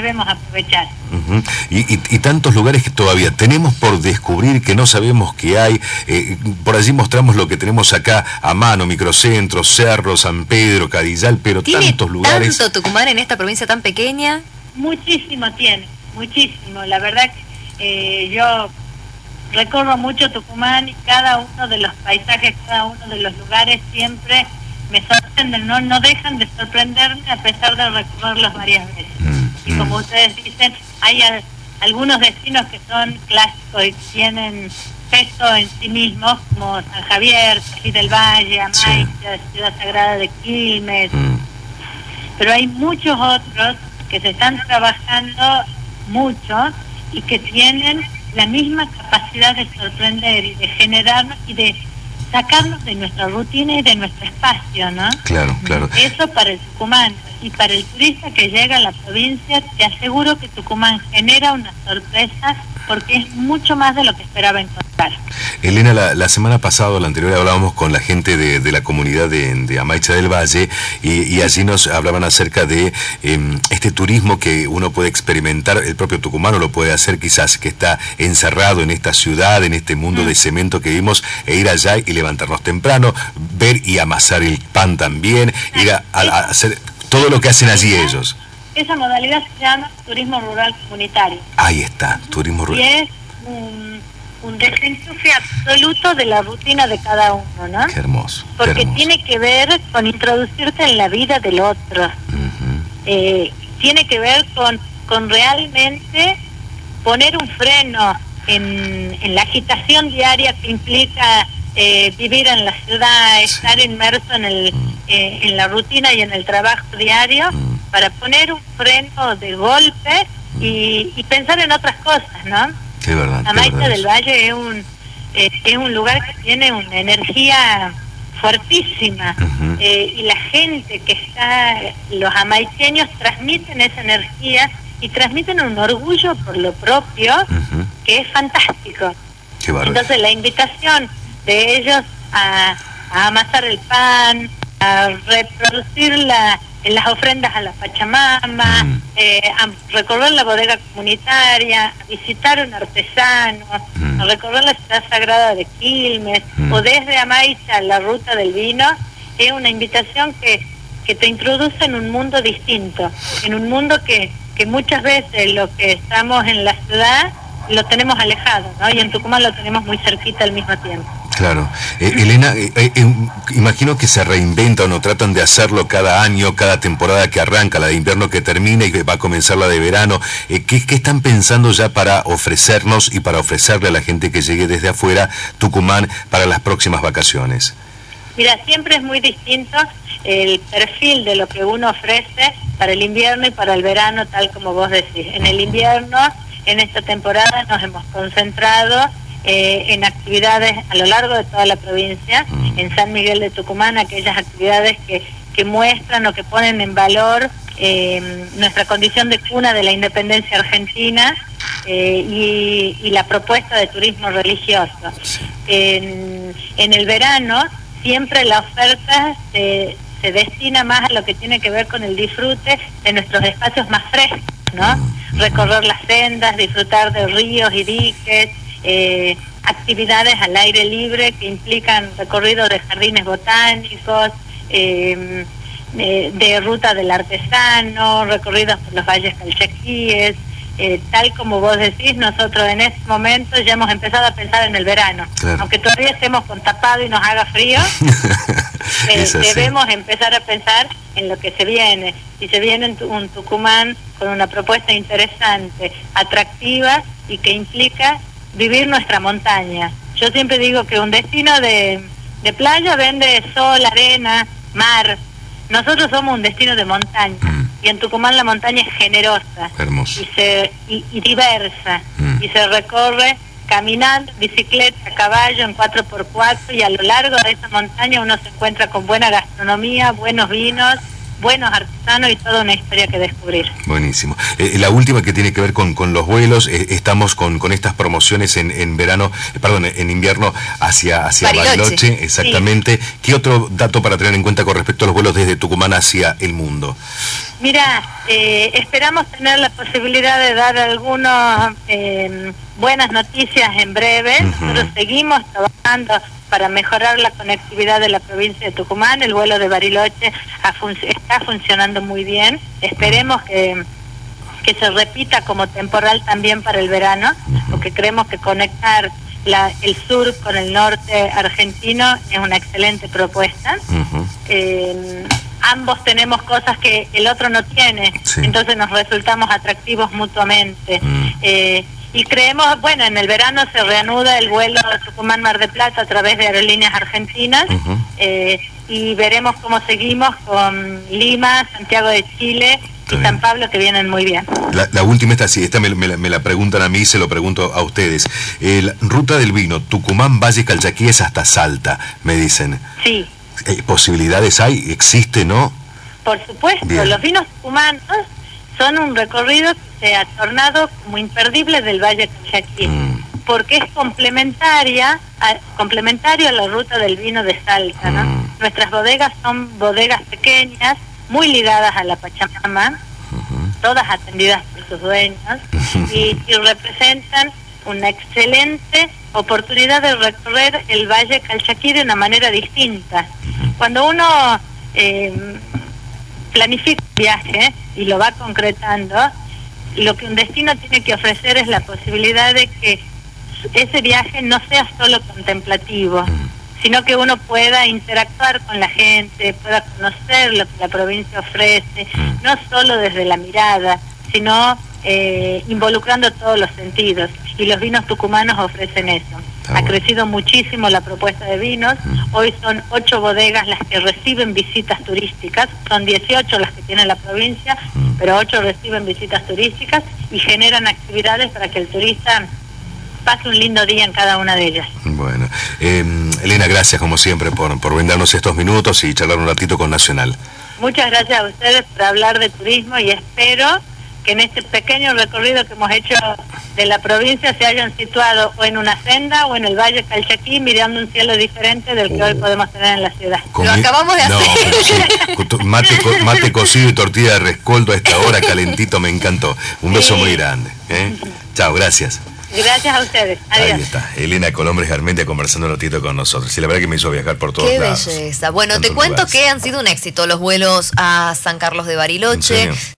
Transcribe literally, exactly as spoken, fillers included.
debemos aprovechar. Uh-huh. y, y, y tantos lugares que todavía tenemos por descubrir, que no sabemos que hay. Eh, por allí mostramos lo que tenemos acá a mano: microcentros, Cerro, San Pedro, Cadillal, pero tantos lugares. ¿Tanto Tucumán en esta provincia tan pequeña? Muchísimo tiene, muchísimo. La verdad que eh, yo recorro mucho Tucumán y cada uno de los paisajes, cada uno de los lugares siempre me sorprenden, no, no dejan de sorprenderme a pesar de recorrerlos varias veces. Mm, y mm. como ustedes dicen, hay a, algunos destinos que son clásicos y tienen peso en sí mismos, como San Javier, Tafí del Valle, Amaicha, sí. Ciudad Sagrada de Quilmes, mm. pero hay muchos otros que se están trabajando mucho y que tienen la misma capacidad de sorprender y de generarnos y de sacarnos de nuestra rutina y de nuestro espacio, ¿no? Claro, claro. Eso para el Tucumán. Y para el turista que llega a la provincia, te aseguro que Tucumán genera una sorpresa porque es mucho más de lo que esperaba encontrar. Elena, la, la semana pasada o la anterior hablábamos con la gente de, de la comunidad de, de Amaicha del Valle y, y allí nos hablaban acerca de eh, este turismo que uno puede experimentar, el propio tucumano lo puede hacer quizás, que está encerrado en esta ciudad, en este mundo mm. de cemento que vimos, e ir allá y levantarnos temprano, ver y amasar el pan también, ir a, a, a hacer todo lo que hacen allí ellos. Esa modalidad se llama turismo rural comunitario. Ahí está, turismo rural. Y es un, un desenchufe absoluto de la rutina de cada uno, ¿no? Qué hermoso. Porque qué hermoso. Tiene que ver con introducirte en la vida del otro. Uh-huh. eh, tiene que ver con, con realmente poner un freno en, en la agitación diaria que implica eh, vivir en la ciudad, sí. estar inmerso en, el, uh-huh. eh, en la rutina y en el trabajo diario. Uh-huh. Para poner un freno de golpe y, y pensar en otras cosas, ¿no? Sí, verdad. Amaicha del Valle es un eh, es un lugar que tiene una energía fuertísima uh-huh. eh, y la gente que está, los amaicheños transmiten esa energía y transmiten un orgullo por lo propio uh-huh. que es fantástico. Qué bárbaro. Entonces la invitación de ellos a, a amasar el pan, a reproducir la en las ofrendas a la Pachamama, mm. eh, a recorrer la bodega comunitaria, a visitar un artesano, mm. a recorrer la ciudad sagrada de Quilmes, mm. o desde Amaicha la ruta del vino, es una invitación que, que te introduce en un mundo distinto, en un mundo que, que muchas veces lo que estamos en la ciudad lo tenemos alejado, ¿no? Y en Tucumán lo tenemos muy cerquita al mismo tiempo. Claro. Eh, Elena, eh, eh, imagino que se reinventan o tratan de hacerlo cada año, cada temporada que arranca, la de invierno que termina y que va a comenzar la de verano. Eh, ¿qué, ¿Qué están pensando ya para ofrecernos y para ofrecerle a la gente que llegue desde afuera Tucumán para las próximas vacaciones? Mira, siempre es muy distinto el perfil de lo que uno ofrece para el invierno y para el verano, tal como vos decís. En el invierno, en esta temporada, nos hemos concentrado Eh, en actividades a lo largo de toda la provincia, mm. en San Miguel de Tucumán, aquellas actividades que, que muestran o que ponen en valor eh, nuestra condición de cuna de la independencia argentina eh, y, y la propuesta de turismo religioso. En, en el verano siempre la oferta se, se destina más a lo que tiene que ver con el disfrute de nuestros espacios más frescos, ¿no? Mm. Recorrer las sendas, disfrutar de ríos y diques, Eh, actividades al aire libre que implican recorridos de jardines botánicos, eh, de, de ruta del artesano, recorridos por los valles calchaquíes, eh, tal como vos decís, nosotros en este momento ya hemos empezado a pensar en el verano, claro. Aunque todavía estemos con tapado y nos haga frío, eh, debemos empezar a pensar en lo que se viene, y se viene un Tucumán con una propuesta interesante, atractiva y que implica vivir nuestra montaña. Yo siempre digo que un destino de, de playa vende sol, arena, mar. Nosotros somos un destino de montaña. Mm. Y en Tucumán la montaña es generosa. Hermoso. Y, se, y, y diversa. Mm. Y se recorre caminando, bicicleta, caballo, en cuatro por cuatro. Y a lo largo de esa montaña uno se encuentra con buena gastronomía, buenos vinos, buenos artesanos y toda una historia que descubrir. Buenísimo. Eh, la última que tiene que ver con, con los vuelos, eh, estamos con, con estas promociones en, en verano, eh, perdón, en invierno hacia, hacia Bariloche. Bariloche, exactamente. Sí. ¿Qué otro dato para tener en cuenta con respecto a los vuelos desde Tucumán hacia el mundo? Mira, eh, esperamos tener la posibilidad de dar algunas eh, buenas noticias en breve. Uh-huh. Nosotros seguimos trabajando para mejorar la conectividad de la provincia de Tucumán. El vuelo de Bariloche fun- está funcionando muy bien. Esperemos que, que se repita como temporal también para el verano, porque creemos que conectar la, el sur con el norte argentino es una excelente propuesta. Uh-huh. eh, ambos tenemos cosas que el otro no tiene, sí. Entonces nos resultamos atractivos mutuamente. Uh-huh. eh, Y creemos, bueno, en el verano se reanuda el vuelo Tucumán-Mar del Plata a través de Aerolíneas Argentinas. Uh-huh. eh, y veremos cómo seguimos con Lima, Santiago de Chile y San Pablo, que vienen muy bien. La, la última esta sí, esta me, me, me la preguntan a mí, se lo pregunto a ustedes. Eh, la ruta del vino, Tucumán, Valle, Calchaquí es hasta Salta, me dicen. Sí. Eh, ¿Posibilidades hay? ¿Existe, no? Por supuesto, bien. Los vinos tucumanos son un recorrido que se ha tornado como imperdible del Valle Calchaquí, mm. porque es complementaria a, complementario a la ruta del vino de Salta, ¿no? Mm. Nuestras bodegas son bodegas pequeñas, muy ligadas a la Pachamama, uh-huh. todas atendidas por sus dueños, y, y representan una excelente oportunidad de recorrer el Valle Calchaquí de una manera distinta. Uh-huh. Cuando uno eh, planifica un viaje y lo va concretando, lo que un destino tiene que ofrecer es la posibilidad de que ese viaje no sea solo contemplativo, sino que uno pueda interactuar con la gente, pueda conocer lo que la provincia ofrece, no solo desde la mirada, sino eh, involucrando todos los sentidos. Y los vinos tucumanos ofrecen eso. Ha crecido muchísimo la propuesta de vinos. Hoy son ocho bodegas las que reciben visitas turísticas. Son dieciocho las que tiene la provincia, pero ocho reciben visitas turísticas y generan actividades para que el turista pase un lindo día en cada una de ellas. Bueno, eh, Elena, gracias como siempre por, por brindarnos estos minutos y charlar un ratito con Nacional. Muchas gracias a ustedes por hablar de turismo y espero que en este pequeño recorrido que hemos hecho de la provincia se hayan situado o en una senda o en el Valle Calchaquí mirando un cielo diferente del que uh, hoy podemos tener en la ciudad. Lo acabamos de no, hacer. Sí, mate, mate cocido y tortilla de rescoldo a esta hora, calentito, me encantó. Un beso sí. muy grande. ¿eh? Chao, gracias. Gracias a ustedes. Adiós. Ahí está. Elena Colombres Garmendia conversando un ratito con nosotros. Y la verdad que me hizo viajar por todos Qué lados. Qué belleza. Bueno, te cuento lugares. que han sido un éxito los vuelos a San Carlos de Bariloche.